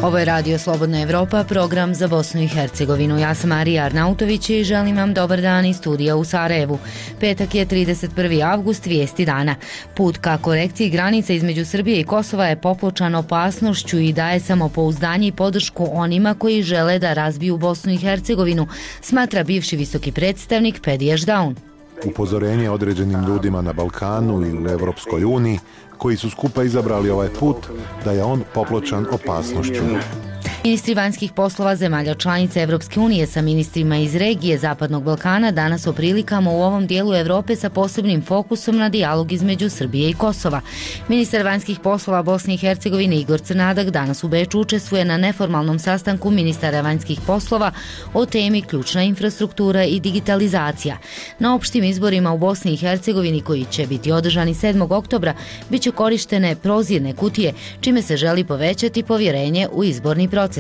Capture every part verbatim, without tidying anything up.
Ovo je Radio Slobodna Evropa, program za Bosnu i Hercegovinu. Ja sam Marija Arnautović i želim vam dobar dan iz studija u Sarajevu. Petak je trideset prvi avgust, vijesti dana. Put ka korekciji granica između Srbije i Kosova je popločan opasnošću i daje samopouzdanje i podršku onima koji žele da razbiju Bosnu i Hercegovinu, smatra bivši visoki predstavnik Pedi Ešdaun. Upozorenje određenim ljudima na Balkanu i u Evropskoj uniji koji su skupa izabrali ovaj put, da je on popločan opasnošću. Ministri vanjskih poslova zemalja članica Evropske unije sa ministrima iz regije Zapadnog Balkana danas o prilikama u ovom dijelu Evrope sa posebnim fokusom na dijalog između Srbije i Kosova. Ministar vanjskih poslova Bosne i Hercegovine Igor Crnadak danas u Beču učestvuje na neformalnom sastanku ministara vanjskih poslova o temi ključna infrastruktura i digitalizacija. Na opštim izborima u Bosni i Hercegovini koji će biti održani sedmog oktobra bit će korištene prozirne kutije, čime se želi povećati povjerenje u izborni proces.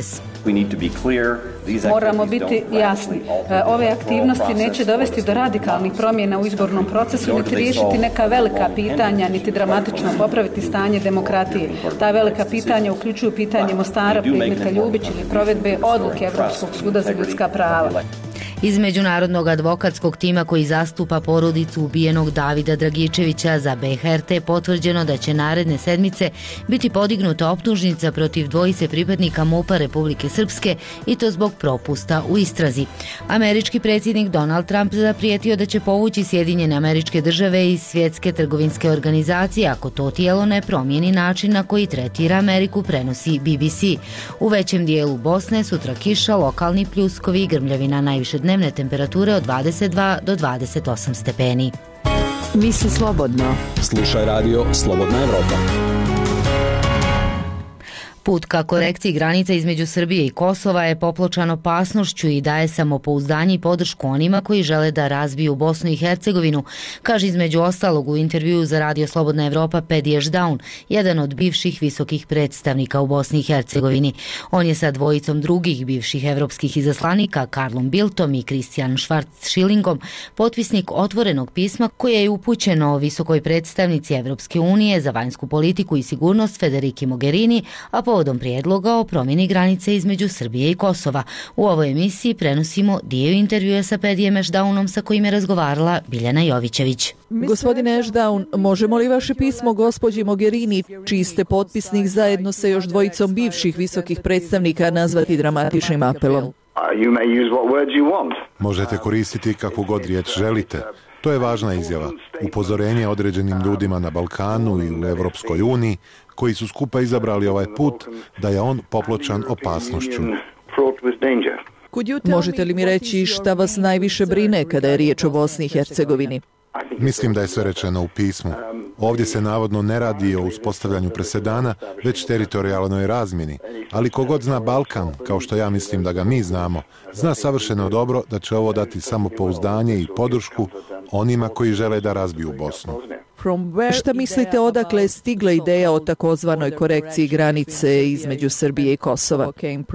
Moramo biti jasni. Ove aktivnosti neće dovesti do radikalnih promjena u izbornom procesu, niti riješiti neka velika pitanja, niti dramatično popraviti stanje demokratije. Ta velika pitanja uključuju pitanje Mostara, predmeta Ljubić ili provedbe odluke Evropskog suda za ljudska prava. Iz međunarodnog advokatskog tima koji zastupa porodicu ubijenog Davida Dragičevića za B H R T potvrđeno da će naredne sedmice biti podignuta optužnica protiv dvojice pripadnika MUP-a Republike Srpske i to zbog propusta u istrazi. Američki predsjednik Donald Trump zaprijetio da će povući Sjedinjene Američke Države iz Svjetske trgovinske organizacije ako to tijelo ne promijeni način na koji tretira Ameriku, prenosi B B C. U većem dijelu Bosne sutra kiša, lokalni pljuskovi i grmljavina, najviše dnevne temperature od dvadeset dva do dvadeset osam stepeni. Misli slobodno. Slušaj radio Slobodna Evropa. Put ka korekciji granica između Srbije i Kosova je popločan opasnošću i daje samopouzdanje i podršku onima koji žele da razbiju Bosnu i Hercegovinu, kaže između ostalog u intervjuu za Radio Slobodna Evropa Pedi Ešdaun, jedan od bivših visokih predstavnika u Bosni i Hercegovini. On je sa dvojicom drugih bivših evropskih izaslanika, Karlom Biltom i Kristijan Švarc-Šilingom, potpisnik otvorenog pisma koje je upućeno visokoj predstavnici Evropske unije za vanjsku politiku i sigurnost Federiki Mogherini, a povodom prijedloga o promjeni granice između Srbije i Kosova. U ovoj emisiji prenosimo dio intervjua sa Pedijem Ešdaunom sa kojim je razgovarala Biljana Jovićević. Gospodine Ešdaun, možemo li vaše pismo gospođi Mogherini, čiji ste potpisnik zajedno sa još dvojicom bivših visokih predstavnika, nazvati dramatičnim apelom? Možete koristiti kakvu god riječ želite. To je važna izjava. Upozorenje određenim ljudima na Balkanu i u Evropskoj uniji koji su skupa izabrali ovaj put, da je on popločan opasnošću. Možete li mi reći šta vas najviše brine kada je riječ o Bosni i Hercegovini? Mislim da je sve rečeno u pismu. Ovdje se navodno ne radi o uspostavljanju presedana, već teritorijalnoj razmjeni. Ali kogod zna Balkan, kao što ja mislim da ga mi znamo, zna savršeno dobro da će ovo dati samopouzdanje i podršku onima koji žele da razbiju Bosnu. Šta mislite odakle je stigla ideja o takozvanoj korekciji granice između Srbije i Kosova?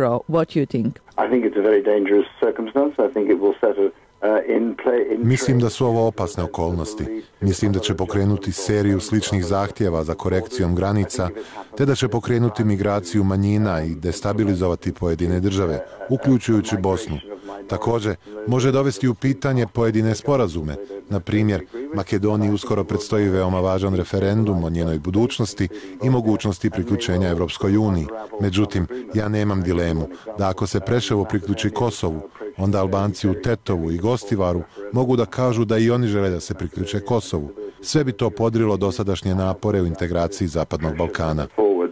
Mislim da su ovo opasne okolnosti. Mislim da će pokrenuti seriju sličnih zahtjeva za korekcijom granica, te da će pokrenuti migraciju manjina i destabilizovati pojedine države, uključujući Bosnu. Također, može dovesti u pitanje pojedine sporazume. Na primjer, Makedoniji uskoro predstoji veoma važan referendum o njenoj budućnosti i mogućnosti priključenja Evropskoj uniji. Međutim, ja nemam dilemu da ako se Preševo priključi Kosovu, onda Albanci u Tetovu i Gostivaru mogu da kažu da i oni žele da se priključe Kosovu. Sve bi to podrilo dosadašnje napore u integraciji Zapadnog Balkana.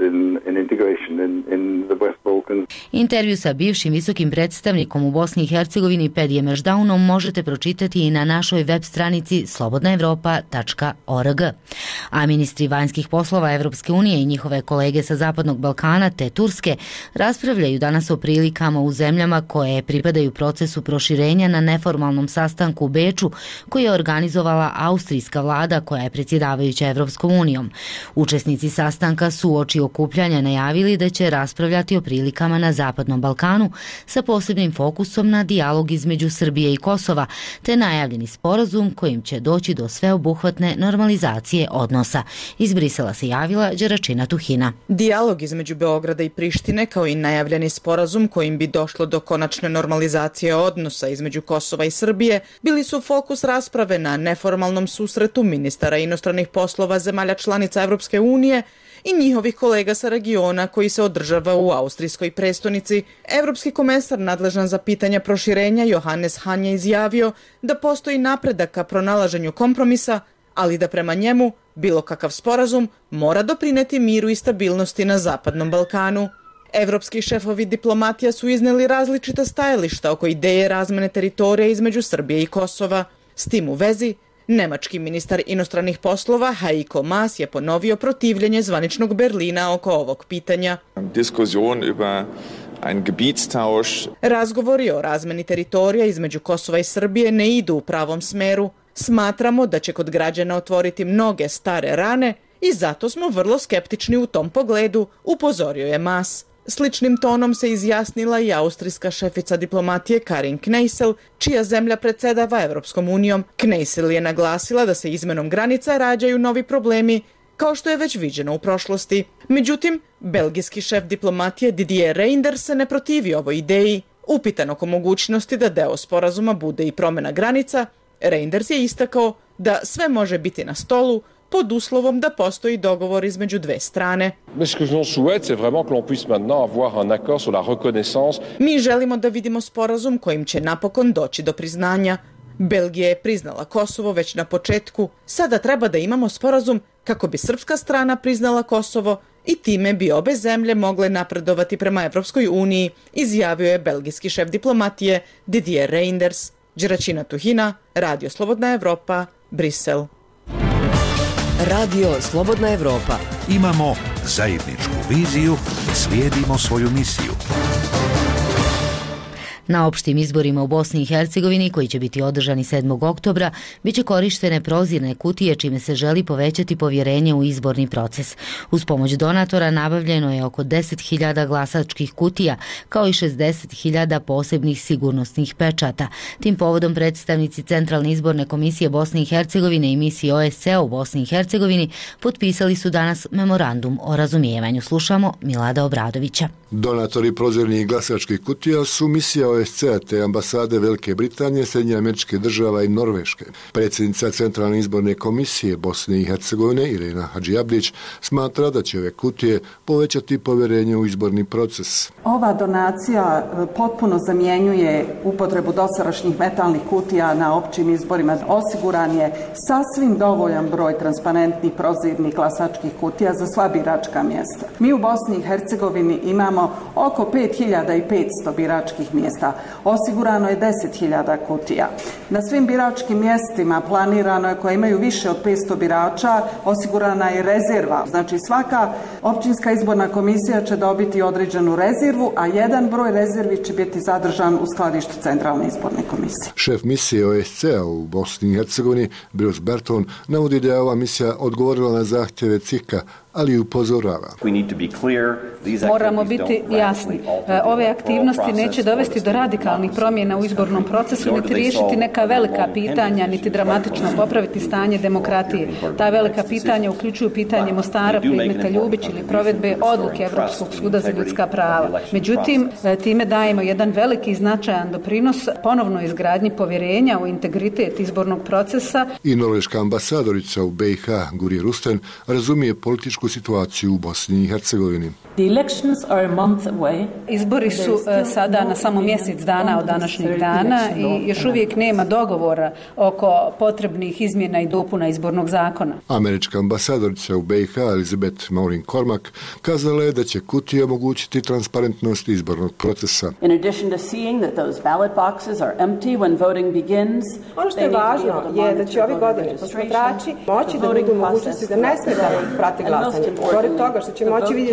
Intervju sa bivšim visokim predstavnikom u Bosni i Hercegovini Pedijem Ešdaunom možete pročitati i na našoj web stranici slobodna evropa tačka org. A ministri vanjskih poslova Evropske unije i njihove kolege sa Zapadnog Balkana te Turske raspravljaju danas o prilikama u zemljama koje pripadaju procesu proširenja na neformalnom sastanku u Beču koji je organizovala austrijska vlada koja je predsjedavajuća Evropskom unijom. Učesnici sastanka su uoči okupljanja najavili da će raspravljati o prilikama na zapadnom Zapadnom Balkanu sa posebnim fokusom na dijalog između Srbije i Kosova, te najavljeni sporazum kojim će doći do sveobuhvatne normalizacije odnosa. Iz Brisela se javila Đeračina Tuhina. Dijalog između Beograda i Prištine kao i najavljeni sporazum kojim bi došlo do konačne normalizacije odnosa između Kosova i Srbije bili su fokus rasprave na neformalnom susretu ministara inostranih poslova zemalja članica Evropske unije i njihovih kolega sa regiona koji se održava u austrijskoj prestonici. Evropski komesar nadležan za pitanja proširenja Johannes Hahn je izjavio da postoji napredak ka pronalaženju kompromisa, ali da prema njemu bilo kakav sporazum mora doprineti miru i stabilnosti na Zapadnom Balkanu. Evropski šefovi diplomatija su izneli različita stajališta oko ideje razmene teritorija između Srbije i Kosova. S tim u vezi, nemački ministar inostranih poslova Heiko Maas je ponovio protivljenje zvaničnog Berlina oko ovog pitanja. Razgovori o razmeni teritorija između Kosova i Srbije ne idu u pravom smeru. Smatramo da će kod građana otvoriti mnoge stare rane i zato smo vrlo skeptični u tom pogledu, upozorio je Maas. Sličnim tonom se izjasnila i austrijska šefica diplomatije Karin Kneissel, čija zemlja predsedava Evropskom unijom. Kneissel je naglasila da se izmenom granica rađaju novi problemi, kao što je već viđeno u prošlosti. Međutim, belgijski šef diplomatije Didier Reynders se ne protivi ovoj ideji. Upitan oko mogućnosti da deo sporazuma bude i promjena granica, Reynders je istakao da sve može biti na stolu pod uslovom da postoji dogovor između dve strane. Mi želimo da vidimo sporazum kojim će napokon doći do priznanja. Belgija je priznala Kosovo već na početku. Sada treba da imamo sporazum kako bi srpska strana priznala Kosovo i time bi obe zemlje mogle napredovati prema Evropskoj uniji, izjavio je belgijski šef diplomatije Didier Reynders. Đeračina Tuhina, Radio Slobodna Evropa, Brisel. Radio Slobodna Evropa. Imamo zajedničku viziju, slijedimo svoju misiju. Na opštim izborima u Bosni i Hercegovini, koji će biti održani sedmog oktobra, biće korištene prozirne kutije čime se želi povećati povjerenje u izborni proces. Uz pomoć donatora nabavljeno je oko deset hiljada glasačkih kutija, kao i šezdeset hiljada posebnih sigurnosnih pečata. Tim povodom predstavnici Centralne izborne komisije Bosne i Hercegovine i misije O S C E u Bosni i Hercegovini potpisali su danas memorandum o razumijevanju. Slušamo Milada Obradovića. Donatori prozirnih glasačkih kutija su misija O S C E te ambasade Velike Britanije, Sjedinjenih Američkih Država i Norveške. Predsjednica Centralne izborne komisije Bosne i Hercegovine Irena Hadžijablić smatra da će ove kutije povećati povjerenje u izborni proces. Ova donacija potpuno zamjenjuje upotrebu dosadašnjih metalnih kutija na općim izborima. Osiguran je sasvim dovoljan broj transparentnih prozirnih glasačkih kutija za sva biračka mjesta. Mi u Bosni i Hercegovini imamo oko pet hiljada petsto biračkih mjesta. Osigurano je deset hiljada kutija. Na svim biračkim mjestima planirano je, koje imaju više od petsto birača, osigurana je rezerva. Znači svaka općinska izborna komisija će dobiti određenu rezervu, a jedan broj rezervi će biti zadržan u skladištu Centralne izborne komisije. Šef misije O S C E u Bosni i Hercegovini, Bruce Berton, navodi da je ova misija odgovorila na zahtjeve C I K-a, ali upozorava. Moramo biti jasni. Ove aktivnosti neće dovesti do radikalnih promjena u izbornom procesu, niti riješiti neka velika pitanja, niti dramatično popraviti stanje demokratije. Ta velika pitanja uključuju pitanje Mostara, predmeta Ljubić ili provedbe odluke Evropskog suda za ljudska prava. Međutim, time dajemo jedan veliki i značajan doprinos ponovno izgradnji povjerenja u integritet izbornog procesa. I norveška ambasadorica u B i H Guri Rusten razumije političku situaciju u Bosni i Hercegovini. Izbori su sada na samo mjesec dana od današnjeg dana i još uvijek nema dogovora oko potrebnih izmjena i dopuna izbornog zakona. Američka ambasadorica u B i H Elizabeth Maureen Cormack kazala je da će kutije omogućiti transparentnost izbornog procesa. Ono što je važno je da će ovi godine posmatrači moći da budu mogućnosti da ne smije da prati glasanje. Pored toga što će moći vidjeti da su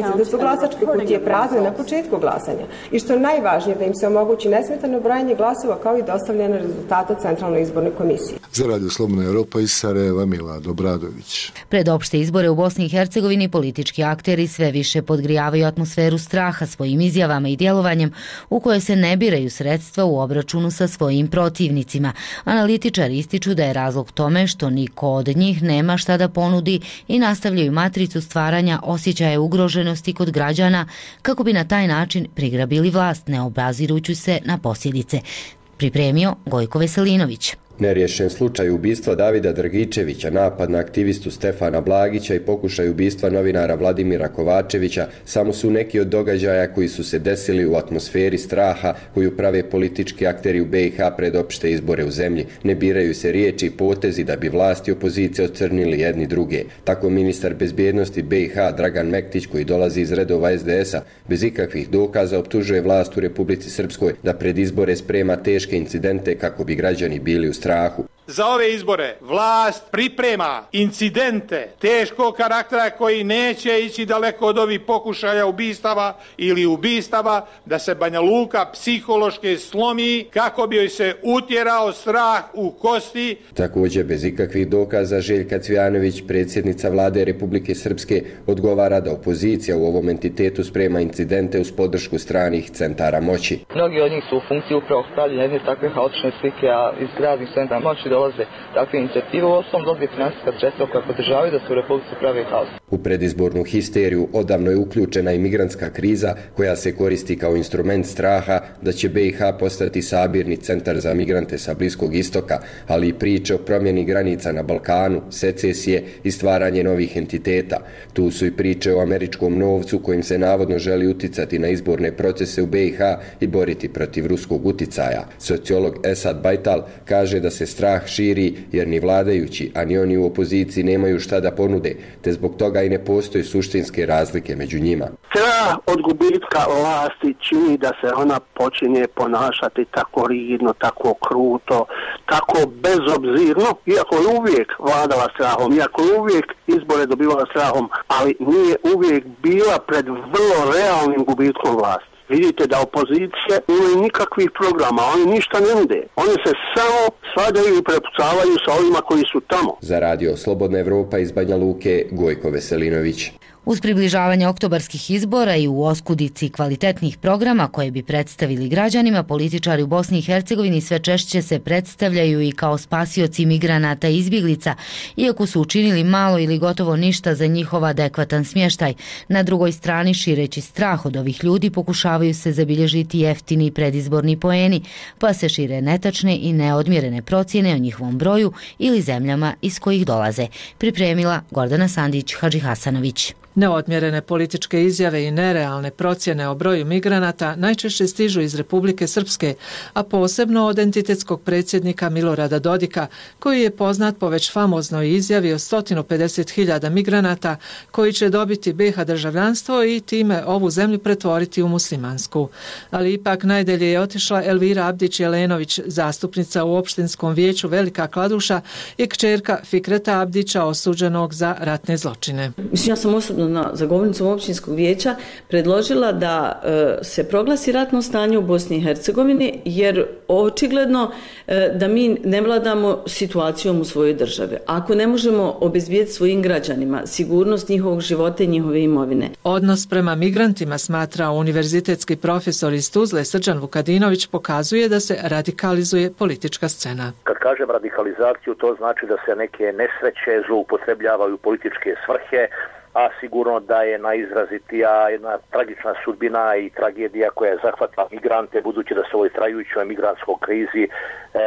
glasačke kutije prazne na početku glasanja i što je najvažnije da im se omogući nesmetano brojanje glasova kao i dostavljanje rezultata Centralnoj izbornoj komisiji. Za Radio Slobodna Evropa iz Sarajeva Milado Bradović. Pred opšte izbore u Bosni i Hercegovini politički akteri sve više podgrijavaju atmosferu straha svojim izjavama i djelovanjem u kojoj se ne biraju sredstva u obračunu sa svojim protivnicima. Analitičari ističu da je razlog tome što niko od njih nema šta da ponudi i nastavljaju matricu stvaranja osjećaja ugroženosti kod građana kako bi na taj način prigrabili vlast, ne obazirujući se na posljedice. Pripremio Gojko Veselinović. Neriješen slučaj ubistva Davida Drgičevića, napad na aktivistu Stefana Blagića i pokušaj ubistva novinara Vladimira Kovačevića samo su neki od događaja koji su se desili u atmosferi straha koju prave politički akteri u B i H pred opšte izbore u zemlji. Ne biraju se riječi i potezi da bi vlast i opozicija ocrnili jedni druge. Tako ministar bezbjednosti B i H Dragan Mektić, koji dolazi iz redova S D S-a, bez ikakvih dokaza optužuje vlast u Republici Srpskoj da pred izbore sprema teške incidente kako bi građani bili u strahu. Za ove izbore vlast priprema incidente teškog karaktera koji neće ići daleko od ovih pokušaja ubistava ili ubistava, da se Banja Luka psihološki slomi kako bi joj se utjerao strah u kosti. Također bez ikakvih dokaza Željka Cvijanović, predsjednica vlade Republike Srpske, odgovara da opozicija u ovom entitetu sprema incidente uz podršku stranih centara moći. Mnogi od njih su u funkciji upravo stavljanja jedne takve haotične slike, a iz raznih centara moći dolaze takve inicijative, u osnovom dolaze finansijska sredstva koja podržavaju da se u Republici pravi haos. U predizbornu histeriju odavno je uključena i migrantska kriza koja se koristi kao instrument straha da će B i H postati sabirni centar za migrante sa Bliskog istoka, ali i priče o promjeni granica na Balkanu, secesije i stvaranje novih entiteta. Tu su i priče o američkom novcu kojim se navodno želi uticati na izborne procese u B i H i boriti protiv ruskog uticaja. Sociolog Esad Bajtal kaže da se strah širi jer ni vladajući, a ni oni u opoziciji nemaju šta da ponude, te zbog toga i ne postoje suštinske razlike među njima. Strah od gubitka vlasti čini da se ona počinje ponašati tako rigidno, tako kruto, tako bezobzirno, iako je uvijek vladala strahom, iako je uvijek izbore dobivala strahom, ali nije uvijek bila pred vrlo realnim gubitkom vlasti. Vidite da opozicije imaju nikakvih programa, oni ništa ne nude. Oni se samo svađaju i prepucavaju sa ovima koji su tamo. Za Radio Slobodna Evropa iz Banja Luke, Gojko Veselinović. Uz približavanje oktobarskih izbora i u oskudici kvalitetnih programa koje bi predstavili građanima, političari u Bosni i Hercegovini sve češće se predstavljaju i kao spasioci migranata i izbjeglica, iako su učinili malo ili gotovo ništa za njihov adekvatan smještaj. Na drugoj strani, šireći strah od ovih ljudi, pokušavaju se zabilježiti jeftini predizborni poeni, pa se šire netačne i neodmjerene procjene o njihovom broju ili zemljama iz kojih dolaze. Pripremila Gordana Sandić Hadžihasanović. Neodmjerene političke izjave i nerealne procjene o broju migranata najčešće stižu iz Republike Srpske, a posebno od entitetskog predsjednika Milorada Dodika, koji je poznat po već famoznoj izjavi o sto pedeset hiljada migranata koji će dobiti B i H državljanstvo i time ovu zemlju pretvoriti u muslimansku. Ali ipak najdelje je otišla Elvira Abdić-Jelenović, zastupnica u opštinskom vijeću Velika Kladuša i kćerka Fikreta Abdića, osuđenog za ratne zločine. Mislim, ja sam osobno na zagovornicom općinskog vijeća predložila da e, se proglasi ratno stanje u Bosni i Hercegovini, jer očigledno e, da mi ne vladamo situacijom u svojoj državi. Ako ne možemo obezbijediti svojim građanima sigurnost njihovog života i njihove imovine. Odnos prema migrantima, smatra univerzitetski profesor iz Tuzle Srđan Vukadinović, pokazuje da se radikalizuje politička scena. Kad kažem radikalizaciju, to znači da se neke nesreće zloupotrebljavaju političke svrhe, a sigurno da je najizrazitija jedna tragična sudbina i tragedija koja je zahvatila migrante, budući da se u ovoj trajućoj migrantskoj krizi e,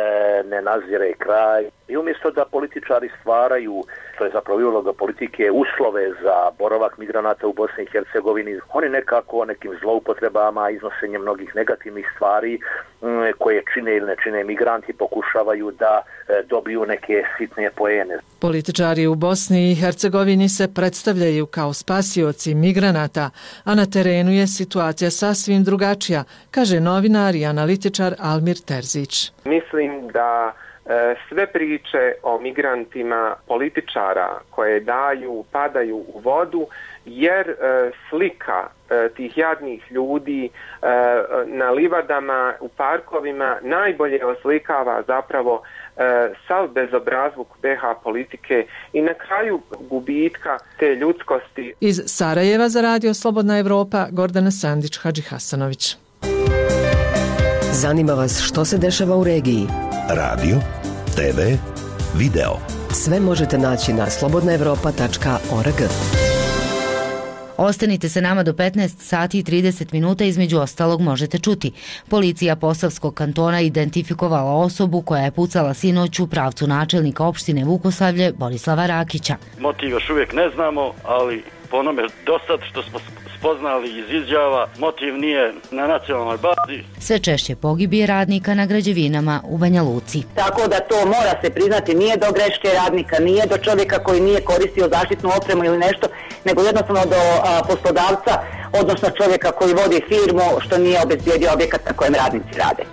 ne nazire kraj. I umjesto da političari stvaraju, što je zapravo uloga politike, uslove za boravak migranata u Bosni i Hercegovini, oni nekako nekim zloupotrebama, iznosenjem mnogih negativnih stvari m, koje čine ili ne čine migranti, pokušavaju da e, dobiju neke sitne poene. Političari u Bosni i Hercegovini se predstavljaju kao spasioci migranata, a na terenu je situacija sasvim drugačija, kaže novinar i analitičar Almir Terzić. Mislim da e, sve priče o migrantima političara koje daju, padaju u vodu, jer e, slika e, tih jadnih ljudi e, na livadama, u parkovima najbolje oslikava zapravo e, sav bezobrazluk be ha politike i na kraju gubitka te ljudskosti. Iz Sarajeva za Radio Slobodna Evropa, Gordana Sandić, Hadži Hasanović. Zanima vas što se dešava u regiji? Radio, te ve, video. Sve možete naći na slobodna evropa tačka org. Ostanite se nama do petnaest sati i trideset minuta, između ostalog možete čuti. Policija Posavskog kantona identifikovala osobu koja je pucala sinoć u pravcu načelnika opštine Vukosavlje Borislava Rakića. Motiv još uvijek ne znamo, ali po onome dosad što smo spoznali iz izjava, motiv nije na nacionalnoj bazi. Sve češće pogibije radnika na građevinama u Banja Luci. Tako da to mora se priznati, nije do greške radnika, nije do čovjeka koji nije koristio zaštitnu opremu ili nešto, nego jednostavno do a, poslodavca, odnosno čovjeka koji vodi firmu što nije obezbijedio objekat na kojem radnici rade.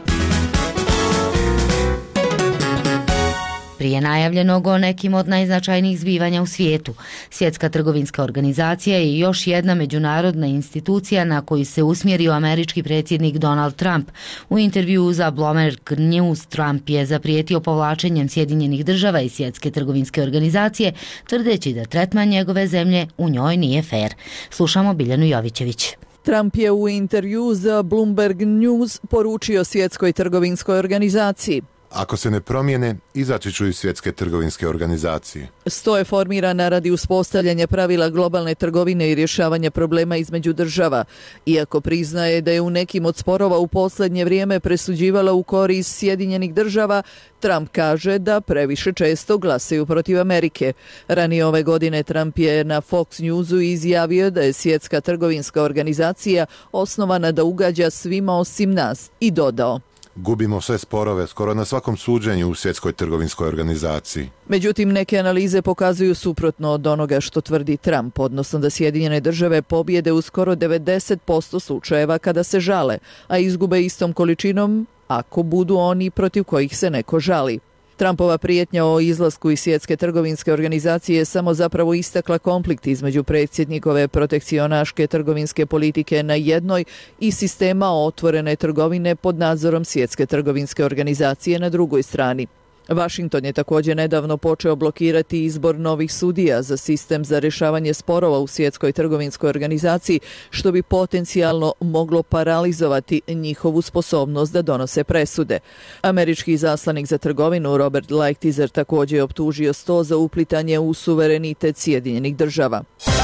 Prije najavljenog o nekim od najznačajnijih zbivanja u svijetu, Svjetska trgovinska organizacija je još jedna međunarodna institucija na koju se usmjerio američki predsjednik Donald Trump. U intervjuu za Bloomberg News Trump je zaprijetio povlačenjem Sjedinjenih država i Svjetske trgovinske organizacije, tvrdeći da tretman njegove zemlje u njoj nije fer. Slušamo Biljanu Jovićević. Trump je u intervjuu za Bloomberg News poručio Svjetskoj trgovinskoj organizaciji: ako se ne promijene, izaći ću iz Svjetske trgovinske organizacije. Sto je formirana radi uspostavljanja pravila globalne trgovine i rješavanja problema između država. Iako priznaje da je u nekim od sporova u posljednje vrijeme presuđivala u korist Sjedinjenih država, Trump kaže da previše često glasaju protiv Amerike. Ranije ove godine Trump je na Fox Newsu izjavio da je Svjetska trgovinska organizacija osnovana da ugađa svima osim nas i dodao: gubimo sve sporove skoro na svakom suđenju u Svjetskoj trgovinskoj organizaciji. Međutim, neke analize pokazuju suprotno od onoga što tvrdi Trump, odnosno da Sjedinjene države pobjede u skoro devedeset posto slučajeva kada se žale, a izgube istom količinom ako budu oni protiv kojih se neko žali. Trumpova prijetnja o izlasku iz Svjetske trgovinske organizacije je samo zapravo istakla konflikt između predsjednikove protekcionaške trgovinske politike na jednoj i sistema otvorene trgovine pod nadzorom Svjetske trgovinske organizacije na drugoj strani. Washington je također nedavno počeo blokirati izbor novih sudija za sistem za rješavanje sporova u Svjetskoj trgovinskoj organizaciji, što bi potencijalno moglo paralizovati njihovu sposobnost da donose presude. Američki izaslanik za trgovinu Robert Lighthizer također je optužio sto za uplitanje u suverenitet Sjedinjenih država.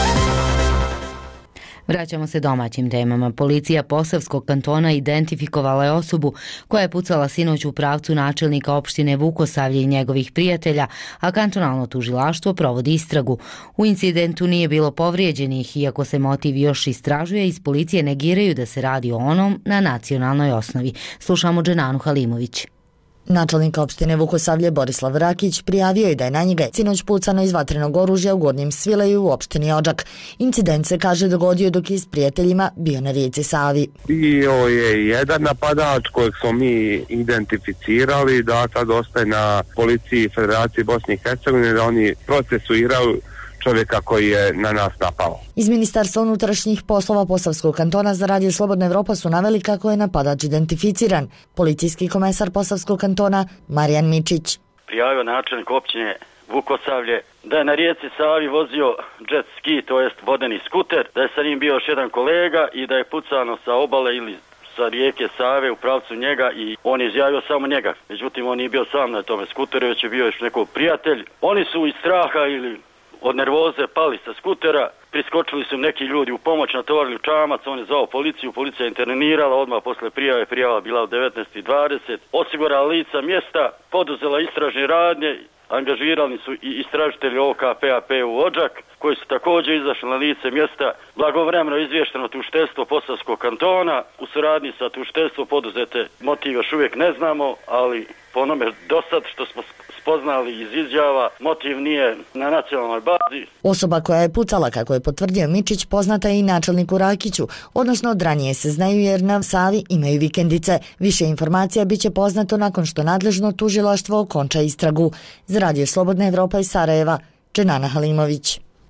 Vraćamo se domaćim temama. Policija Posavskog kantona identifikovala je osobu koja je pucala sinoć u pravcu načelnika opštine Vukosavlje i njegovih prijatelja, a kantonalno tužilaštvo provodi istragu. U incidentu nije bilo povrijeđenih, iako se motiv još istražuje, iz policije negiraju da se radi o onom na nacionalnoj osnovi. Slušamo Dženanu Halimović. Načelnik opštine Vukosavlje Borislav Rakić prijavio je da je na njega sinoć pucano iz vatrenog oružja u Gornjem Svileju u opštini Odžak. Incident se, kaže, dogodio dok je s prijateljima bio na rijeci Savi. Bio je jedan napadač kojeg smo mi identificirali, da sad ostaje na policiji Federacije Bosne i Hercegovine da oni procesuiraju čovjeka koji je na nas napao. Iz Ministarstva unutrašnjih poslova Posavskog kantona za Radio Slobodna Evropa su naveli kako je napadač identificiran. Policijski komesar Posavskog kantona Marijan Mičić. Prijavio načelnik općine Vukosavlje da je na rijeci Savi vozio jet ski, to jest vodeni skuter, da je sa njim bio još jedan kolega i da je pucano sa obale ili sa rijeke Save u pravcu njega i on je izjavio samo njega. Međutim, on nije bio sam na tome skuteru, već je bio još neko prijatelj. Oni su iz straha ili od nervoze pali sa skutera, priskočili su neki ljudi u pomoć, natovarili čamac, on je zvao policiju, policija je intervenirala, odmah posle prijave, prijava bila u devetnaest i dvadeset, osigurala lica mjesta, poduzela istražne radnje, angažirani su i istražitelji O K P A P u Odžak, koji su također izašli na lice mjesta. Blagovremeno izvješteno tužiteljstvo Posavskog kantona, u suradnji sa tužiteljstvom poduzete motiv još uvijek ne znamo, ali po onome dosad što smo spoznali iz izjava, motiv nije na nacionalnoj bazi. Osoba koja je pucala, kako je potvrdio Mičić, poznata je i načelniku Rakiću, odnosno od ranije se znaju jer na Savi imaju vikendice. Više informacija bit će poznato nakon što nadležno tužilaštvo okonča istragu. Za Radio Slobodna Evropa iz Sarajeva, Dženana Halimović.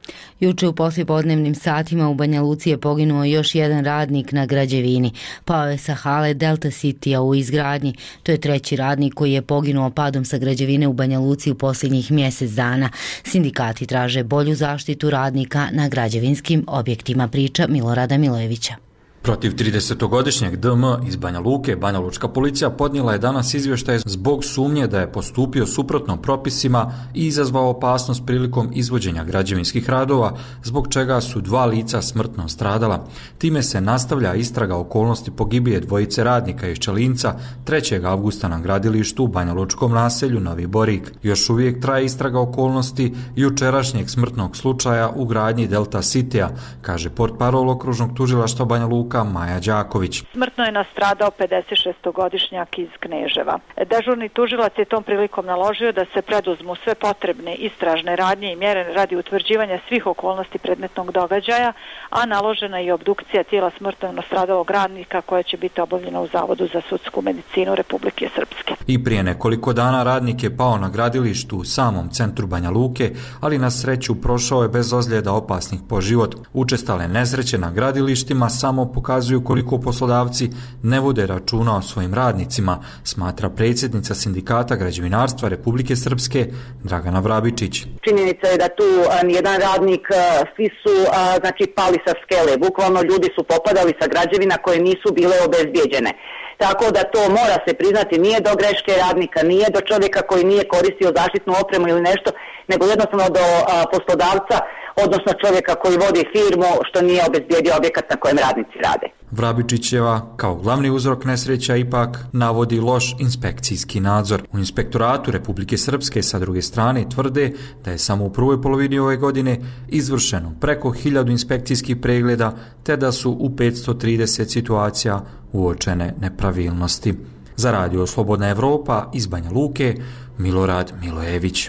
Juče u poslijepodnevnim satima u Banja Luci je poginuo još jedan radnik na građevini. Pao je sa hale Delta Citya u izgradnji. To je treći radnik koji je poginuo padom sa građevine u Banja Luci u posljednjih mjesec dana. Sindikati traže bolju zaštitu radnika na građevinskim objektima, priča Milorada Milojevića. Protiv tridesetogodišnjeg D M iz Banja Luke, Banja Lučka policija podnijela je danas izvještaj zbog sumnje da je postupio suprotno propisima i izazvao opasnost prilikom izvođenja građevinskih radova, zbog čega su dva lica smrtno stradala. Time se nastavlja istraga okolnosti pogibije dvojice radnika iz Čelinca trećeg avgusta na gradilištu u Banja Lučkom naselju Novi Borik. Još uvijek traje istraga okolnosti jučerašnjeg smrtnog slučaja u gradnji Delta Citya, kaže portparol okružnog tužilaštva Banja Luka Maja Đaković. Smrtno je nastradao pedesetšestogodišnjak iz Kneževa. Dežurni tužilac je tom prilikom naložio da se preduzmu sve potrebne istražne radnje i mjere radi utvrđivanja svih okolnosti predmetnog događaja, a naložena je i obdukcija tijela smrtno nastradalog radnika koja će biti obavljena u Zavodu za sudsku medicinu Republike Srpske. I prije nekoliko dana radnik je pao na gradilištu u samom centru Banja Luke, ali na sreću prošao je bez ozljeda opasnih po život. Učestale nesreće na gradilištima samo pokazuju koliko poslodavci ne vode računa o svojim radnicima, smatra predsjednica Sindikata građevinarstva Republike Srpske Dragana Vrabičić. Činjenica je da tu nijedan radnik, svi su znači pali sa skele, bukvalno ljudi su popadali sa građevina koje nisu bile obezbijeđene. Tako da to mora se priznati, nije do greške radnika, nije do čovjeka koji nije koristio zaštitnu opremu ili nešto, nego jednostavno do poslodavca, odnosno čovjeka koji vodi firmu što nije obezbijedio objekat na kojem radnici rade. Vrabičićeva kao glavni uzrok nesreća ipak navodi loš inspekcijski nadzor. U Inspektoratu Republike Srpske sa druge strane tvrde da je samo u prvoj polovini ove godine izvršeno preko hiljadu inspekcijskih pregleda te da su u petsto trideset situacija uočene nepravilnosti. Za radio Slobodna Evropa iz Banja Luke, Milorad Milojević.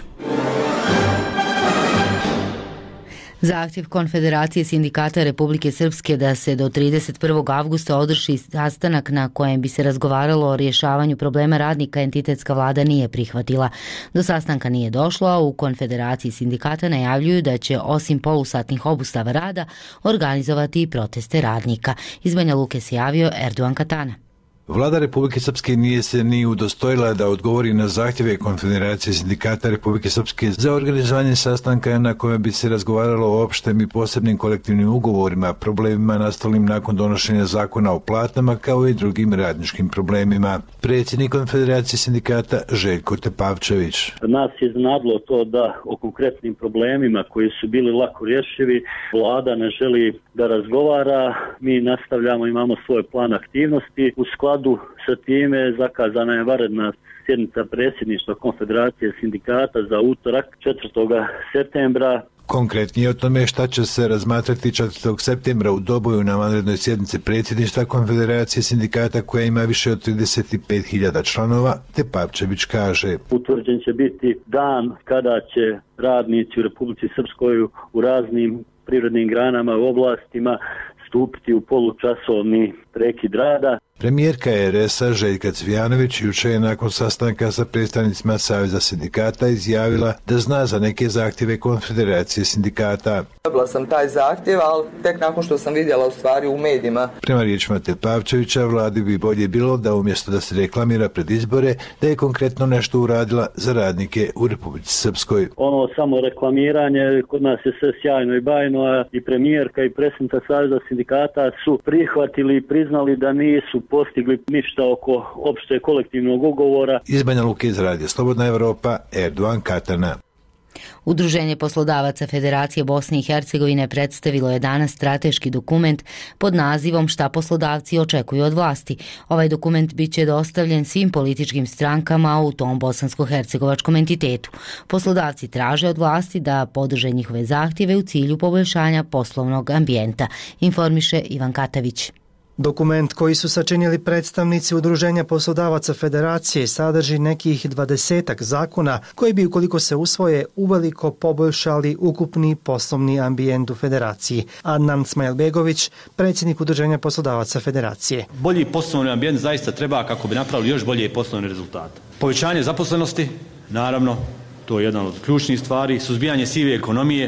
Zahtjev Konfederacije sindikata Republike Srpske da se do trideset prvog avgusta održi sastanak na kojem bi se razgovaralo o rješavanju problema radnika entitetska vlada nije prihvatila. Do sastanka nije došlo, a u Konfederaciji sindikata najavljuju da će osim polusatnih obustava rada organizovati i proteste radnika. Iz Banja Luke se javio Erdogan Katana. Vlada Republike Srpske nije se ni udostojila da odgovori na zahtjeve Konfederacije sindikata Republike Srpske za organizovanje sastanka na kojem bi se razgovaralo o opštem i posebnim kolektivnim ugovorima, problemima nastalim nakon donošenja zakona o platama kao i drugim radničkim problemima. Predsjednik Konfederacije sindikata Željko Tepavčević. Nas je iznenadilo to da o konkretnim problemima koji su bili lako rješivi vlada ne želi da razgovara. Mi nastavljamo, imamo svoj plan aktivnosti. U skladu sa time zakazana je vanredna sjednica predsjedništva Konfederacije sindikata za utorak četvrtog septembra. Konkretnije o tome šta će se razmatrati četvrtog septembra u Doboju na vanrednoj sjednici predsjedništva Konfederacije sindikata koja ima više od trideset pet hiljada članova, Tepavčević kaže. Utvrđen će biti dan kada će radnici u Republici Srpskoj u raznim privrednim granama u oblastima stupiti u polučasovni prekid rada. Premijerka R S A Željka Cvijanović juče je nakon sastanka sa predstavnicima Saveza sindikata izjavila da zna za neke zahtjeve Konfederacije sindikata. Dobila sam taj zahtjev, ali tek nakon što sam vidjela u stvari u medijima. Prema riječima Tepavčevića, vladi bi bolje bilo da umjesto da se reklamira pred izbore, da je konkretno nešto uradila za radnike u Republici Srpskoj. Ono samo reklamiranje, kod nas je sve sjajno i bajno, a i premijerka i predsjednica Saveza sindikata su prihvatili i priznali da nisu postigli ništa oko opšte kolektivnog ugovora. Iz Banja Luke iz radija Slobodna Evropa, Erdogan Katana. Udruženje poslodavaca Federacije Bosne i Hercegovine predstavilo je danas strateški dokument pod nazivom Šta poslodavci očekuju od vlasti. Ovaj dokument bit će dostavljen svim političkim strankama u tom bosansko-hercegovačkom entitetu. Poslodavci traže od vlasti da podrže njihove zahtjeve u cilju poboljšanja poslovnog ambijenta, informiše Ivan Katavić. Dokument koji su sačinili predstavnici Udruženja poslodavaca Federacije sadrži nekih dvadesetak zakona koji bi, ukoliko se usvoje, uveliko poboljšali ukupni poslovni ambijent u Federaciji. Adnan Smajlbegović, predsjednik Udruženja poslodavaca Federacije. Bolji poslovni ambijent zaista treba kako bi napravili još bolje poslovne rezultate. Povećanje zaposlenosti, naravno, to je jedna od ključnih stvari, suzbijanje sive ekonomije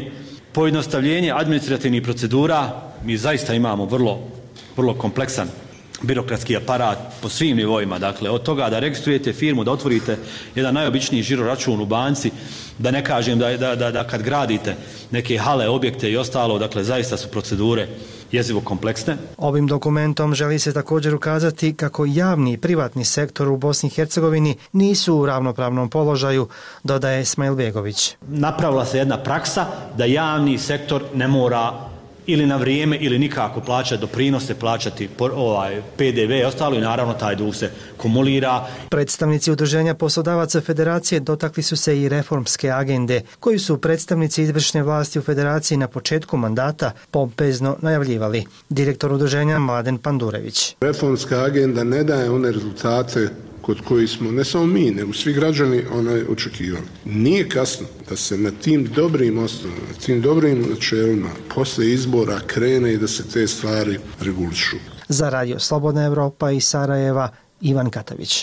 Pojednostavljenje administrativnih procedura, mi zaista imamo vrlo, vrlo kompleksan birokratski aparat po svim nivoima, dakle od toga da registrujete firmu, da otvorite jedan najobičniji žiro račun u banci, da ne kažem da, da, da, da kad gradite neke hale, objekte i ostalo, dakle zaista su procedure jezivo kompleksne. Ovim dokumentom želi se također ukazati kako javni i privatni sektor u Bosni i Hercegovini nisu u ravnopravnom položaju, dodaje Smajlbegović. Napravila se jedna praksa da javni sektor ne mora ili na vrijeme ili nikako plaćati doprinose, plaćati ovaj P D V i ostalo i naravno taj dug se kumulira. Predstavnici Udruženja poslodavaca Federacije dotakli su se i reformske agende koju su predstavnici izvršne vlasti u Federaciji na početku mandata pompezno najavljivali. Direktor udruženja Mladen Pandurević. Reformska agenda ne daje one rezultate kod koji smo, ne samo mi, nego svi građani onaj očekivali. Nije kasno da se na tim dobrim osnovama, na tim dobrim načelima posle izbora krene i da se te stvari regulišu. Za Radio Slobodna Evropa iz Sarajeva, Ivan Katavić.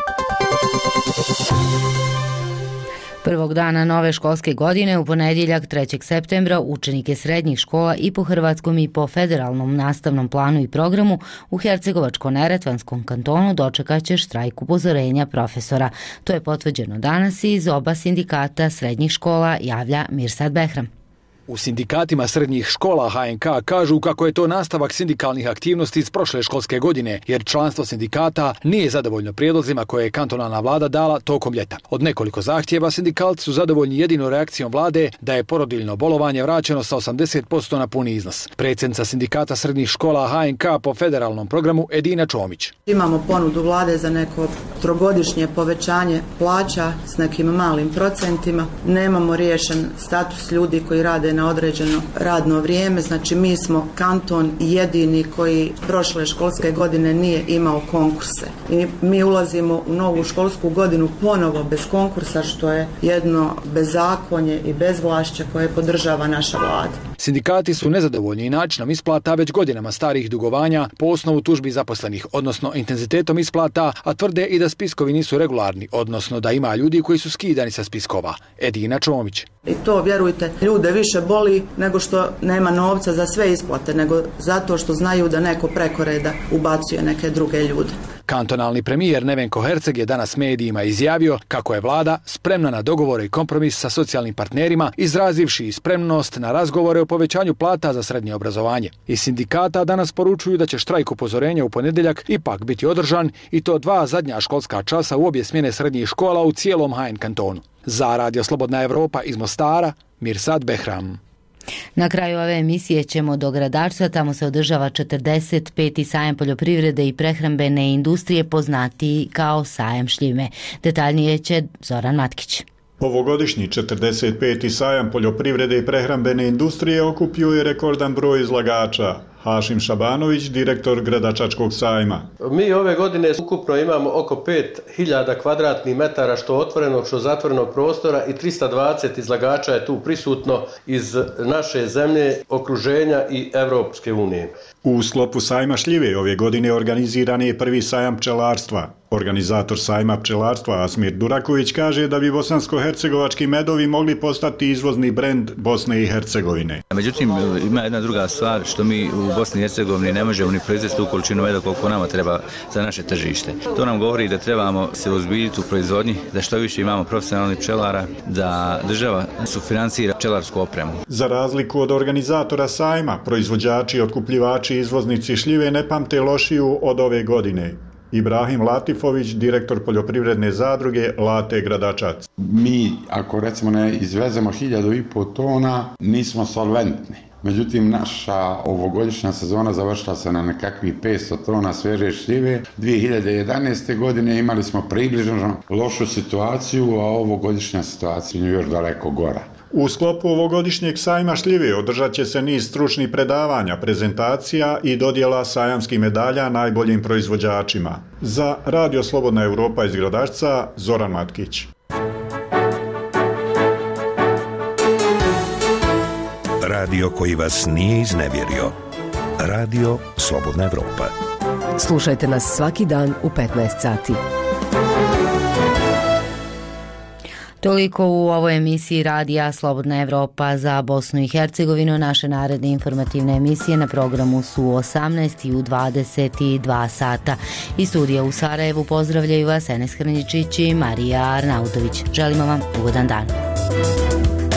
Prvog dana nove školske godine u ponedjeljak trećeg septembra učenike srednjih škola i po hrvatskom i po federalnom nastavnom planu i programu u Hercegovačko-neretvanskom kantonu dočekaće štrajk upozorenja profesora. To je potvrđeno danas iz oba sindikata srednjih škola, javlja Mirsad Behram. U sindikatima srednjih škola H N K kažu kako je to nastavak sindikalnih aktivnosti iz prošle školske godine, jer članstvo sindikata nije zadovoljno prijedlozima koje je kantonalna vlada dala tokom ljeta. Od nekoliko zahtjeva sindikalci su zadovoljni jedino reakcijom vlade da je porodiljno bolovanje vraćeno sa osamdeset posto na puni iznos. Predsjednica sindikata srednjih škola H N K po federalnom programu Edina Čomić. Imamo ponudu vlade za neko trogodišnje povećanje plaća s nekim malim procentima. Nemamo riješen status ljudi koji rade na određeno radno vrijeme, znači mi smo kanton jedini koji prošle školske godine nije imao konkurse. I mi ulazimo u novu školsku godinu ponovo bez konkursa, što je jedno bezakonje i bezvlašće koje podržava naša vlada. Sindikati su nezadovoljni i načinom isplata već godinama starih dugovanja po osnovu tužbi zaposlenih, odnosno intenzitetom isplata, a tvrde i da spiskovi nisu regularni, odnosno da ima ljudi koji su skidani sa spiskova. Edina Čomić. I to, vjerujte, ljude više boli nego što nema novca za sve isplate, nego zato što znaju da neko preko reda ubacuje neke druge ljude. Kantonalni premijer Nevenko Herceg je danas medijima izjavio kako je vlada spremna na dogovore i kompromis sa socijalnim partnerima, izrazivši i spremnost na razgovore o povećanju plata za srednje obrazovanje. Iz sindikata danas poručuju da će štrajk upozorenja u ponedjeljak ipak biti održan i to dva zadnja školska časa u obje smjene srednjih škola u cijelom H N kantonu. Za Radio Slobodna Evropa iz Mostara, Mirsad Behram. Na kraju ove emisije ćemo do Gradačca, tamo se održava četrdeset peti sajam poljoprivrede i prehrambene industrije, poznatiji kao sajam šljive. Detaljnije će Zoran Matkić. Ovogodišnji četrdeset peti sajam poljoprivrede i prehrambene industrije okupio je rekordan broj izlagača. Hašim Šabanović, direktor Gradačačkog sajma. Mi ove godine ukupno imamo oko pet hiljada kvadratnih metara što otvorenog, što zatvorenog prostora i trista dvadeset izlagača je tu prisutno iz naše zemlje, okruženja i Evropske unije. U sklopu sajma šljive ove godine organiziran je prvi sajam pčelarstva. Organizator sajma pčelarstva Asmir Duraković kaže da bi bosansko-hercegovački medovi mogli postati izvozni brend Bosne i Hercegovine. Međutim, ima jedna druga stvar što mi u Bosni i Hercegovini ne možemo ni proizvesti tu količinu meda koliko nama treba za naše tržište. To nam govori da trebamo se ozbiljiti u proizvodnji, da što više imamo profesionalnih pčelara, da država sufinancira pčelarsku opremu. Za razliku od organizatora sajma, proizvođači i otkupljivači i izvoznici šljive ne pamte lošiju od ove godine. Ibrahim Latifović, direktor poljoprivredne zadruge Late Gradačac. Mi, ako recimo ne izvezemo hiljadu i po tona, nismo solventni. Međutim, naša ovogodišnja sezona završila se na nekakvih petsto tona sveže šljive. dvije hiljade jedanaeste. godine imali smo približno lošu situaciju, a ovogodišnja situacija je još daleko gora. U sklopu ovogodišnjeg sajma šljive održat će se niz stručnih predavanja, prezentacija i dodjela sajamskih medalja najboljim proizvođačima. Za Radio Slobodna Evropa iz Gradačca, Zoran Matkić. Radio koji vas nije iznevjerio. Radio Slobodna Evropa. Slušajte nas svaki dan u petnaest sati. Toliko u ovoj emisiji radija Slobodna Evropa za Bosnu i Hercegovinu. Naše naredne informativne emisije na programu su u osamnaest i u dvadeset dva sata. Iz studija u Sarajevu pozdravljaju vas Enes Hrnjičić i Marija Arnautović. Želimo vam ugodan dan.